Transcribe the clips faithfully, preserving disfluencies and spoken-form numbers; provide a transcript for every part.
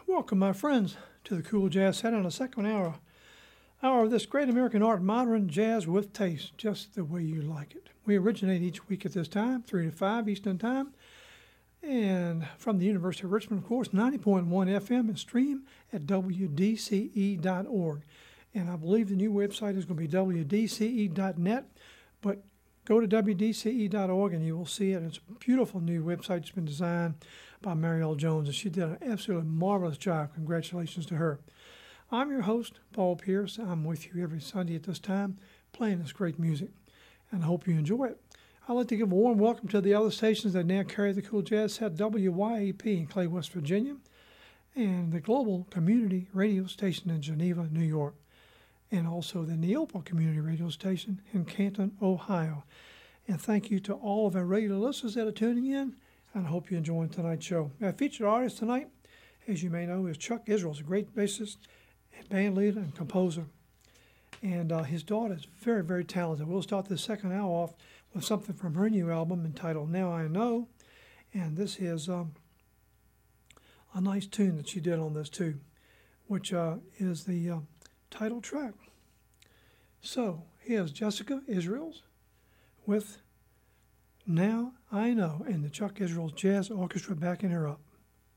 Welcome, my friends, to the Cool Jazz Set on the second hour. Hour of this great American art, modern jazz with taste, just the way you like it. We originate each week at this time, three to five Eastern Time, and from the University of Richmond, of course, ninety point one F M, and stream at W D C E dot org. And I believe the new website is going to be W D C E dot net, but go to W D C E dot org and you will see it. It's a beautiful new website. It's been designed by Marielle Jones, and she did an absolutely marvelous job. Congratulations to her. I'm your host, Paul Pierce. I'm with you every Sunday at this time, playing this great music, and I hope you enjoy it. I'd like to give a warm welcome to the other stations that now carry the Cool Jazz Set, W Y A P in Clay, West Virginia, and the Global Community Radio Station in Geneva, New York, and also the Neopa Community Radio Station in Canton, Ohio. And thank you to all of our regular listeners that are tuning in, and I hope you're enjoying tonight's show. Our featured artist tonight, as you may know, is Chuck Israels, a great bassist, and band leader, and composer. And uh, his daughter is very, very talented. We'll start this second hour off with something from her new album entitled Now I Know. And this is um, a nice tune that she did on this too, which uh, is the uh, title track. So here's Jessica Israels with Now I Know, and the Chuck Israels Jazz Orchestra backing her up.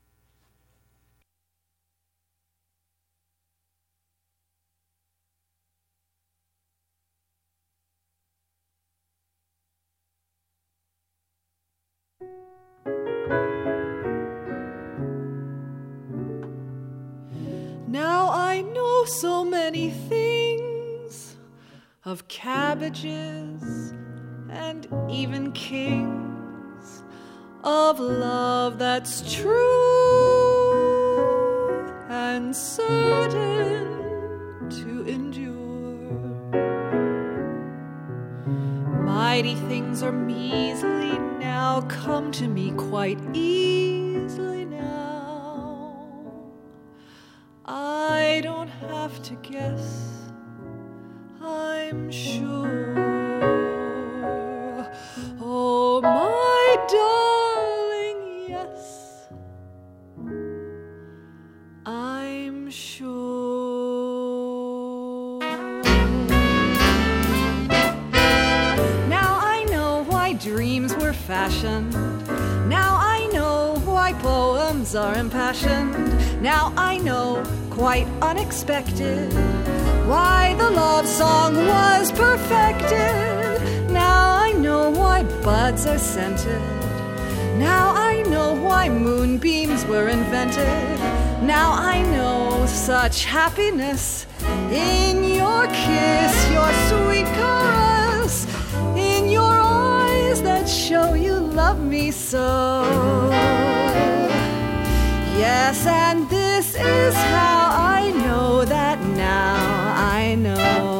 Now I know so many things of cabbages and even kings, of love that's true and certain to endure. Mighty things are measly now, come to me quite easily now. I don't have to guess, I'm sure. Oh, my darling, yes, I'm sure. Now I know why dreams were fashioned. Now I know why poems are impassioned. Now I know, quite unexpected, why the love song was perfected. Now I know why buds are scented. Now I know why moonbeams were invented. Now I know such happiness in your kiss, your sweet caress, in your eyes that show you love me so. Yes, and this is how I know that now I know.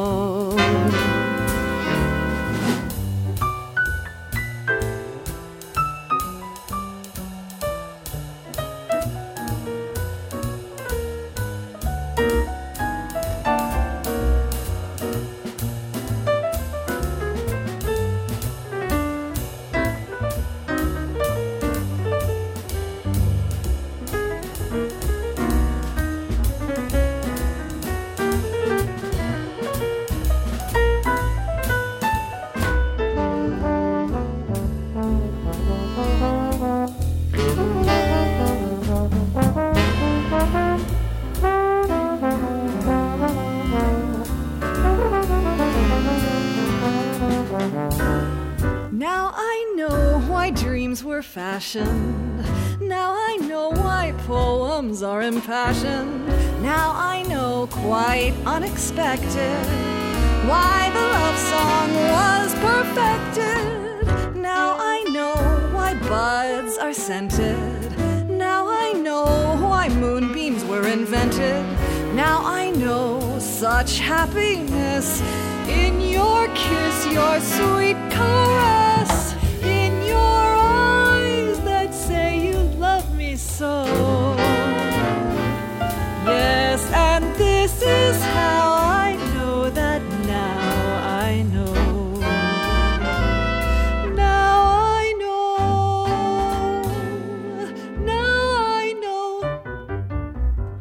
Fashioned. Now I know why poems are impassioned. Now I know, quite unexpected, why the love song was perfected. Now I know why buds are scented. Now I know why moonbeams were invented. Now I know such happiness in your kiss, your sweet caress, in your say you love me so. Yes, and this is how I know that now I know. Now I know. Now I know.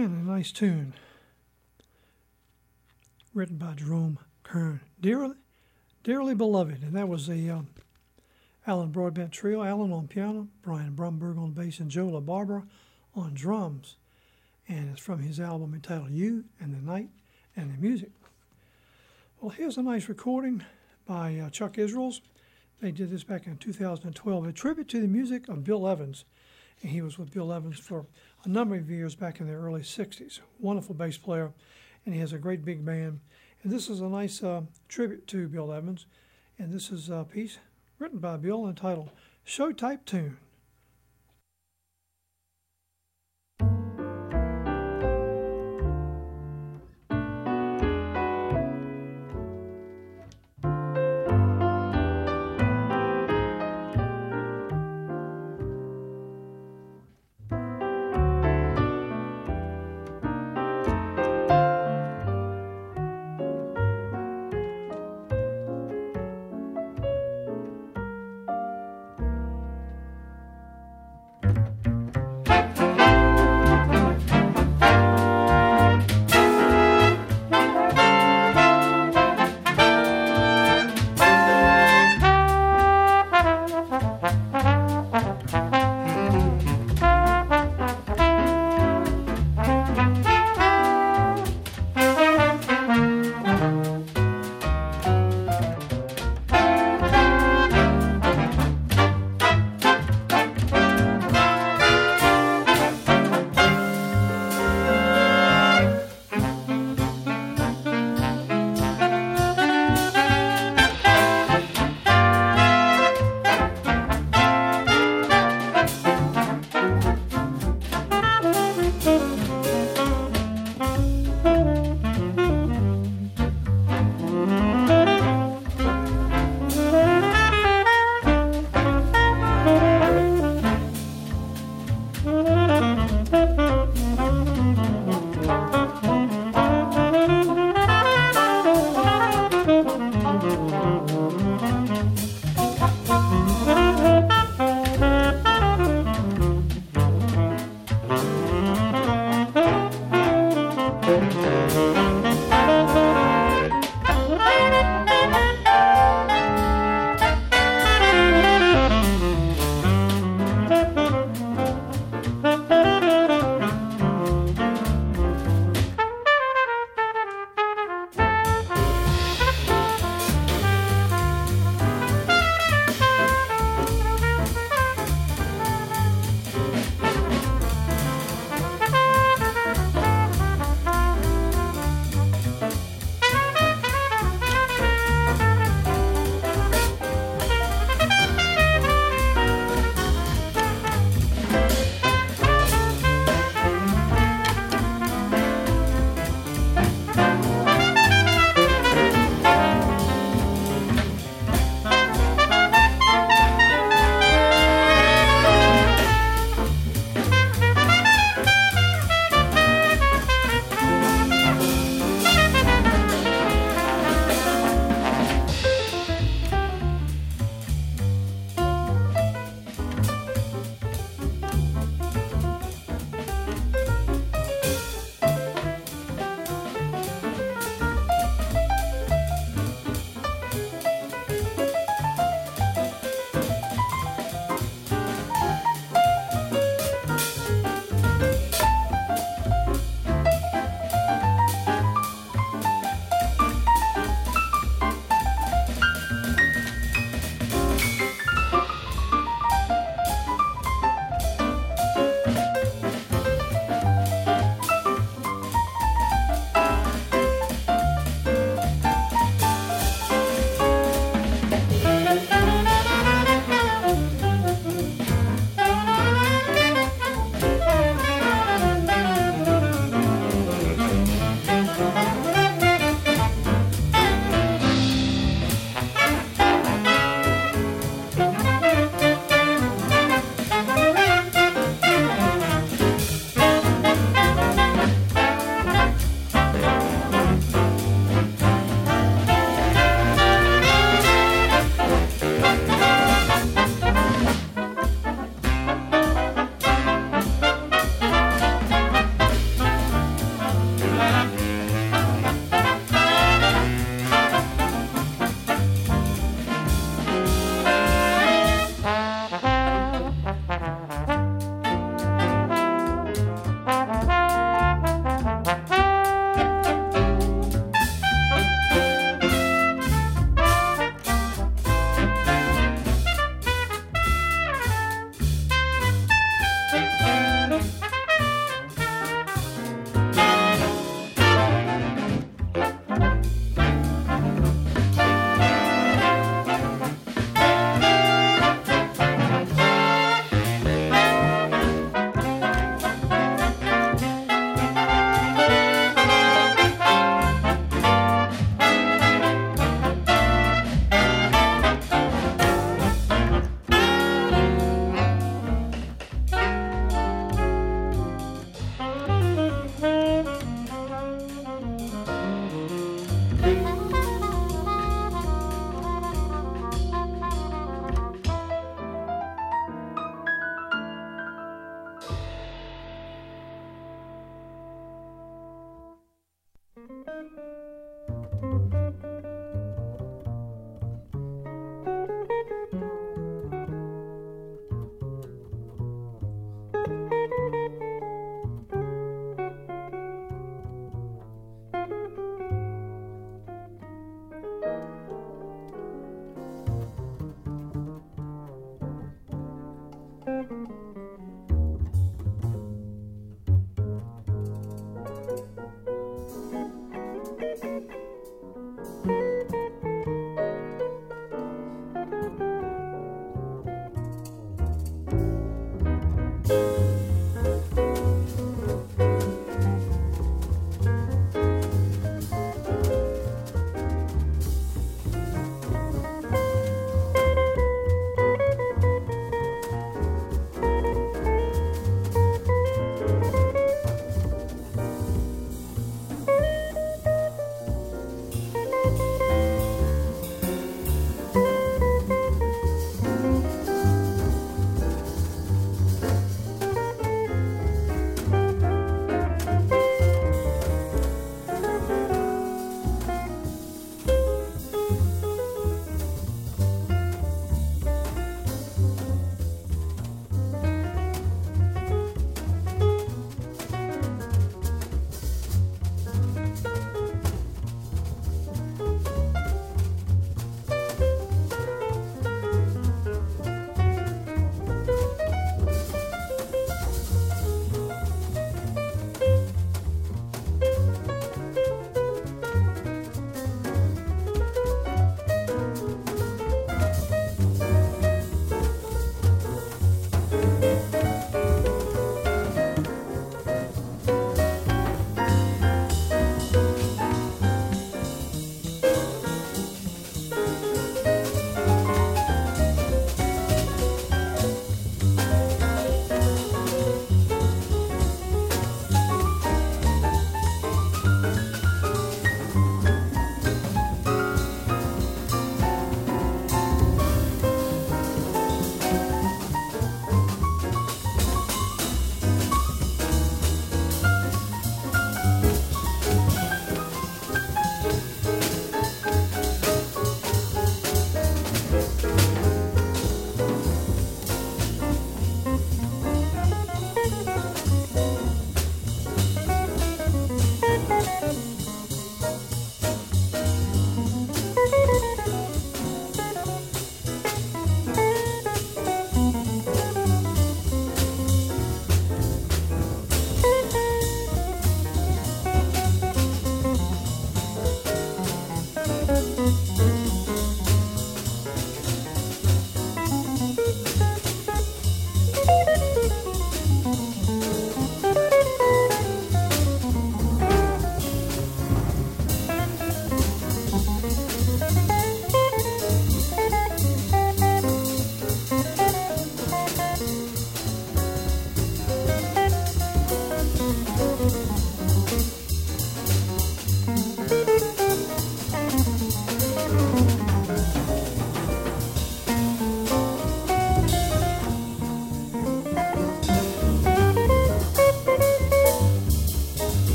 And a nice tune written by Jerome Kern, Dearly, Dearly Beloved. And that was the um, Alan Broadbent Trio. Alan on piano, Brian Brumberg on bass, and Joe LaBarbera on drums. And it's from his album entitled You and the Night and the Music. Well, here's a nice recording by uh, Chuck Israels. They did this back in two thousand twelve, a tribute to the music of Bill Evans. And he was with Bill Evans for a number of years back in the early sixties. Wonderful bass player, and he has a great big band. And this is a nice uh, tribute to Bill Evans. And this is a piece written by Bill entitled Show Type Tune.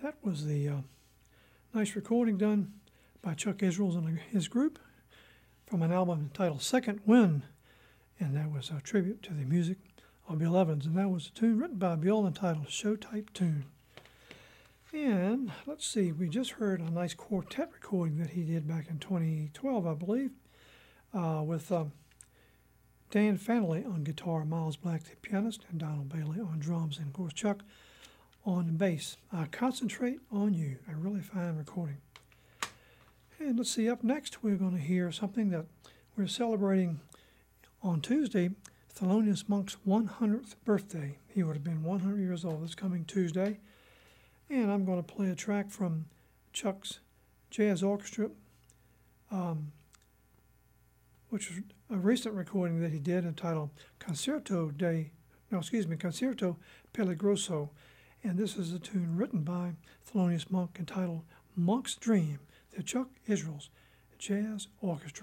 That was the uh, nice recording done by Chuck Israels and his group from an album entitled Second Wind, and that was a tribute to the music of Bill Evans, and that was a tune written by Bill entitled Show Type Tune. And let's see, we just heard a nice quartet recording that he did back in twenty twelve, I believe, uh, with um, Dan Fanley on guitar, Miles Black the pianist, and Donald Bailey on drums, and of course Chuck on bass. I Concentrate on You, a really fine recording. And let's see, up next we're going to hear something that we're celebrating on Tuesday, Thelonious Monk's one hundredth birthday. He would have been one hundred years old this coming Tuesday. And I'm going to play a track from Chuck's Jazz Orchestra, um, which is a recent recording that he did entitled Concerto de, no, excuse me, Concerto Peligroso. And this is a tune written by Thelonious Monk entitled Monk's Dream, the Chuck Israels Jazz Orchestra.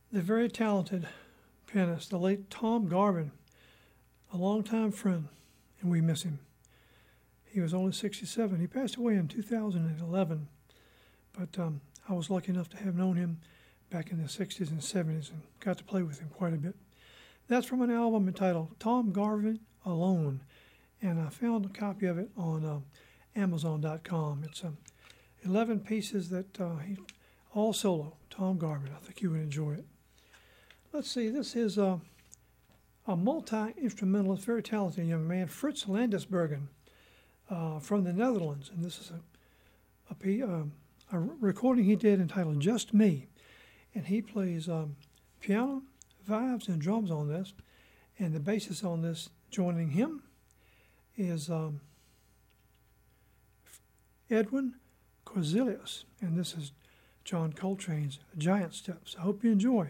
the very talented pianist, the late Tom Garvin, a longtime friend, and we miss him. He was only sixty-seven. He passed away in two thousand eleven, but um, I was lucky enough to have known him back in the sixties and seventies and got to play with him quite a bit. That's from an album entitled Tom Garvin Alone, and I found a copy of it on uh, Amazon dot com. It's um, eleven pieces that uh, he, all solo, Tom Garvin. I think you would enjoy it. Let's see, this is uh, a multi-instrumentalist, very talented young man, Fritz Landesbergen, uh, from the Netherlands, and this is a, a, P, um, a recording he did entitled Just Me, and he plays um, piano, vibes, and drums on this, and the bassist on this joining him is um, Edwin Corzilius, and this is John Coltrane's Giant Steps. I hope you enjoy.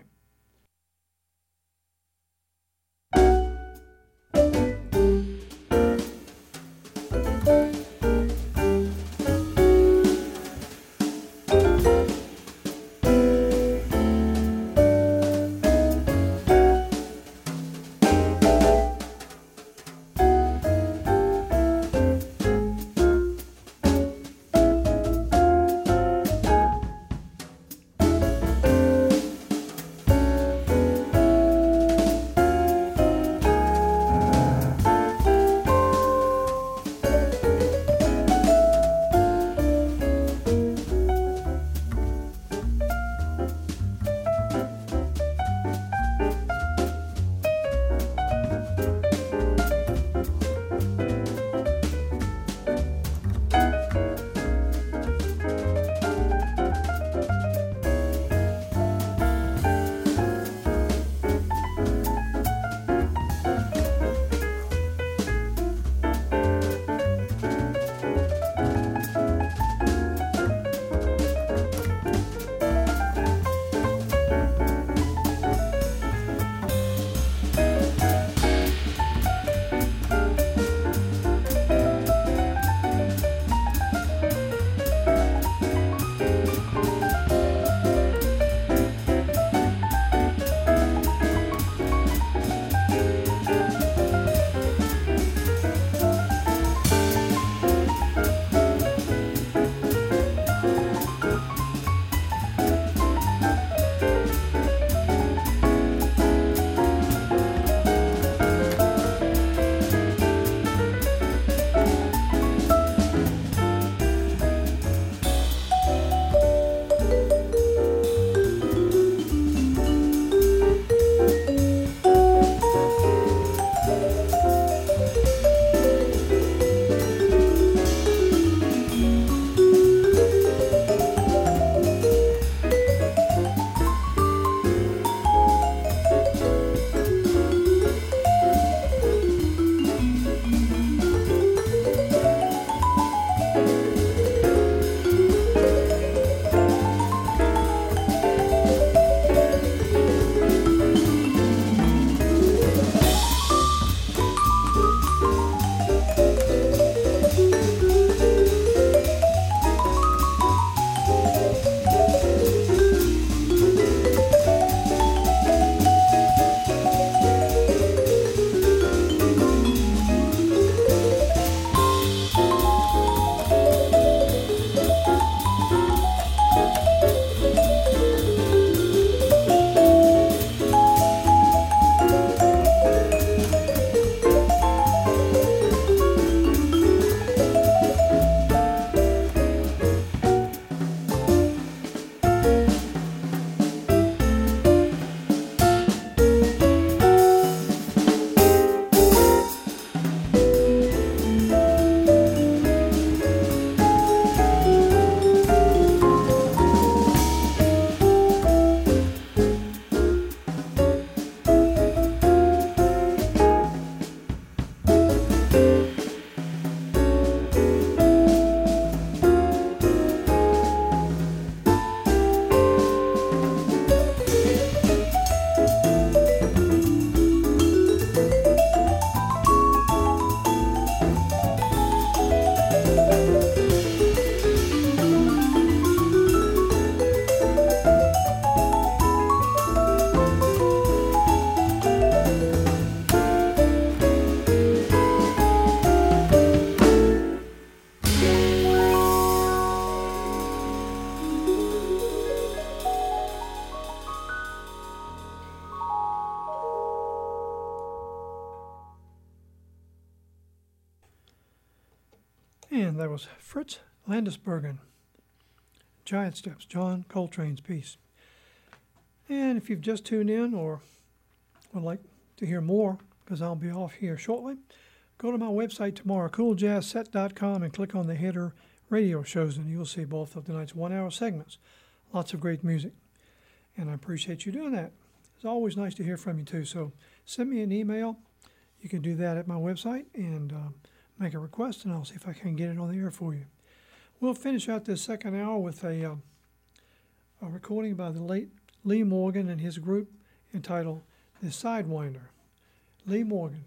And that was Fritz Landesbergen, Giant Steps, John Coltrane's piece. And if you've just tuned in or would like to hear more, because I'll be off here shortly, go to my website tomorrow, cool jazz set dot com, and click on the header radio shows, and you'll see both of tonight's one-hour segments. Lots of great music, and I appreciate you doing that. It's always nice to hear from you, too, so send me an email. You can do that at my website, and uh, make a request, and I'll see if I can get it on the air for you. We'll finish out this second hour with a, uh, a recording by the late Lee Morgan and his group entitled The Sidewinder. Lee Morgan.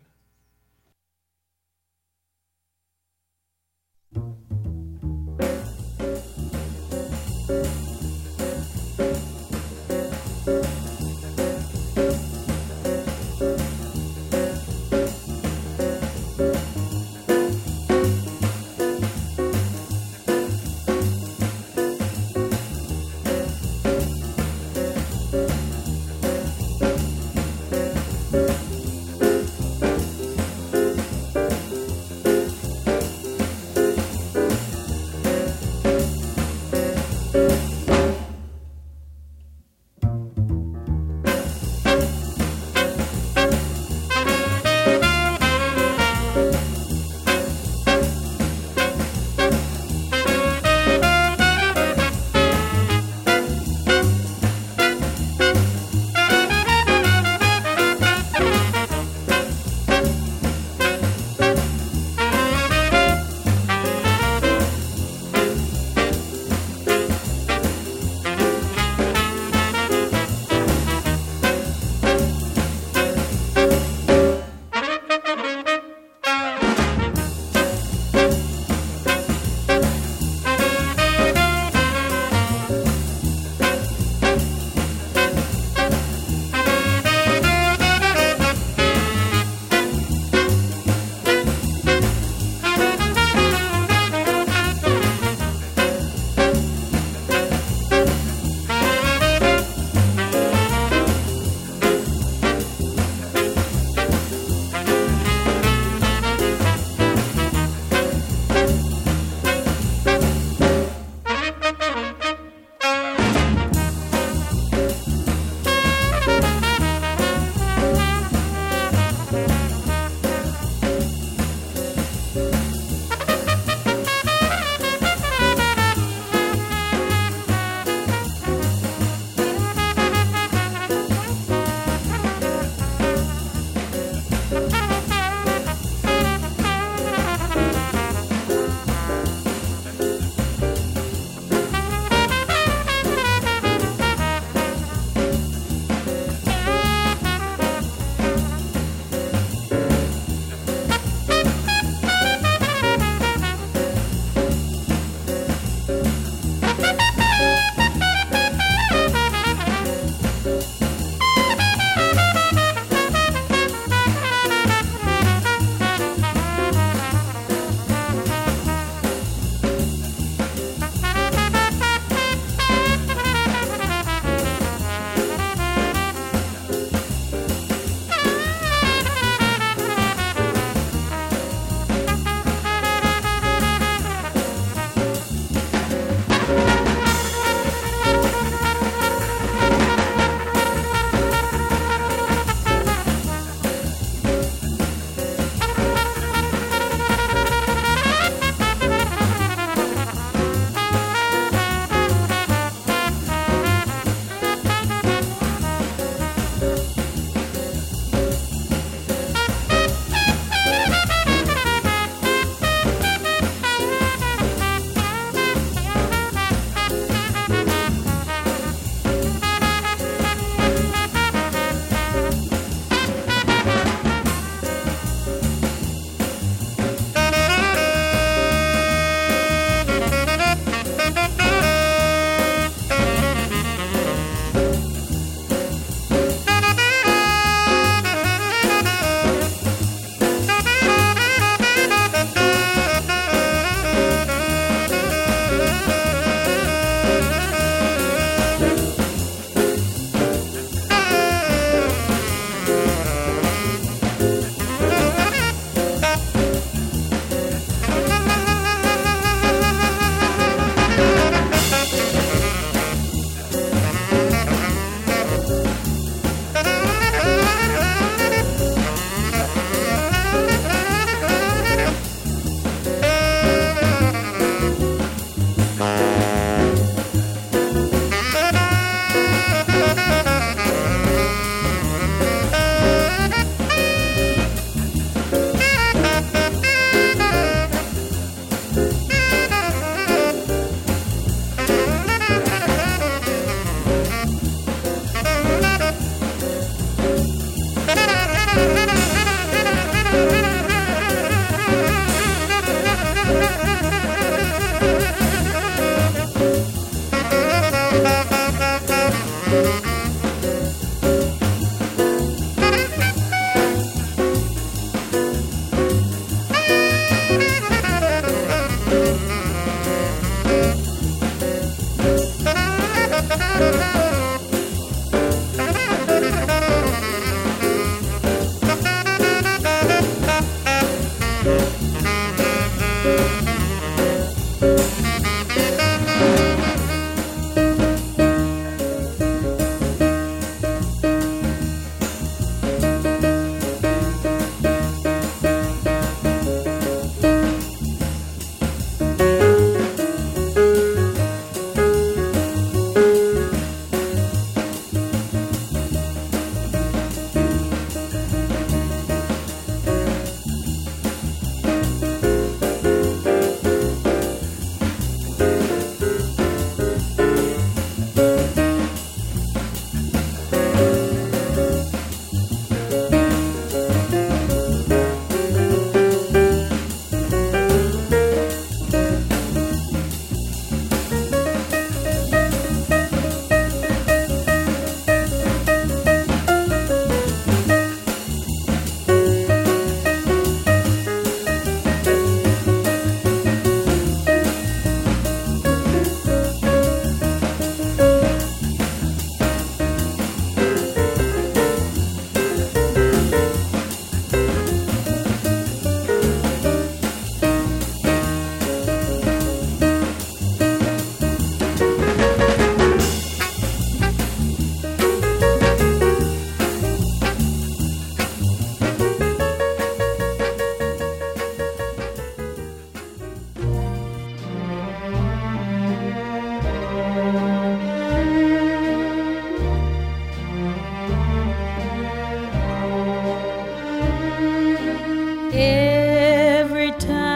Every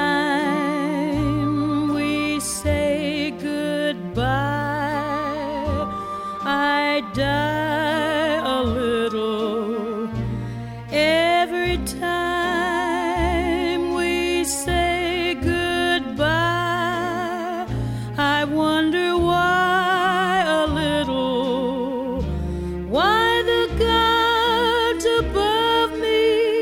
time we say goodbye, I die a little. Every time we say goodbye, I wonder why a little. Why the gods above me,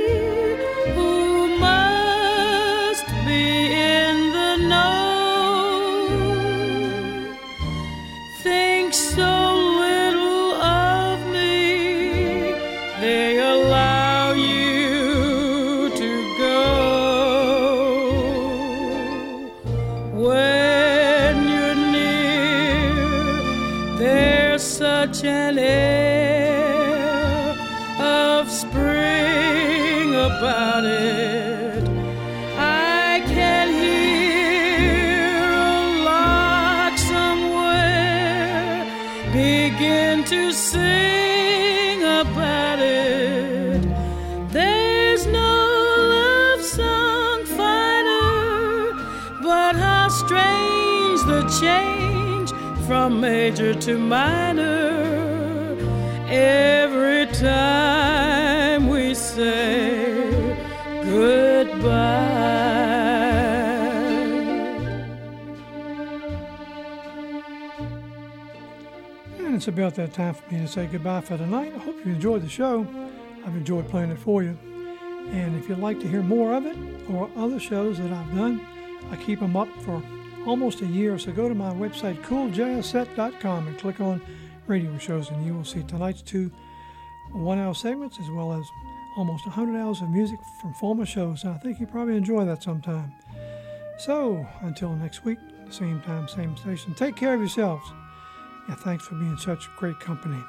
such an air of spring about it. I can hear a lark somewhere begin to sing about it. There's no love song finer, but how strange the change from major to minor every time we say goodbye. And it's about that time for me to say goodbye for tonight. I hope you enjoyed the show. I've enjoyed playing it for you. And if you'd like to hear more of it or other shows that I've done, I keep them up for almost a year, so go to my website cool jazz set dot com and click on radio shows, and you will see tonight's two one-hour segments as well as almost one hundred hours of music from former shows. And I think you probably enjoy that sometime. So until next week, same time, same station, take care of yourselves, and thanks for being such great company.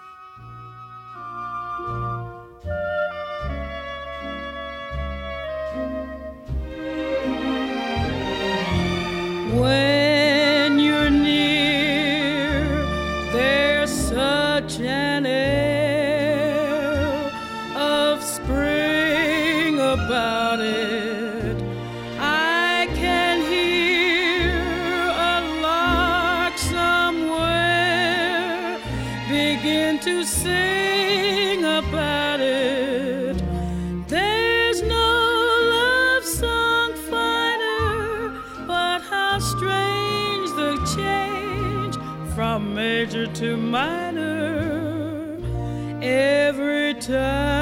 When you're near, there's such an air of spring about it. I can hear a lark somewhere begin to sing about it. There's no love song finer, but how strange the change from major to minor every time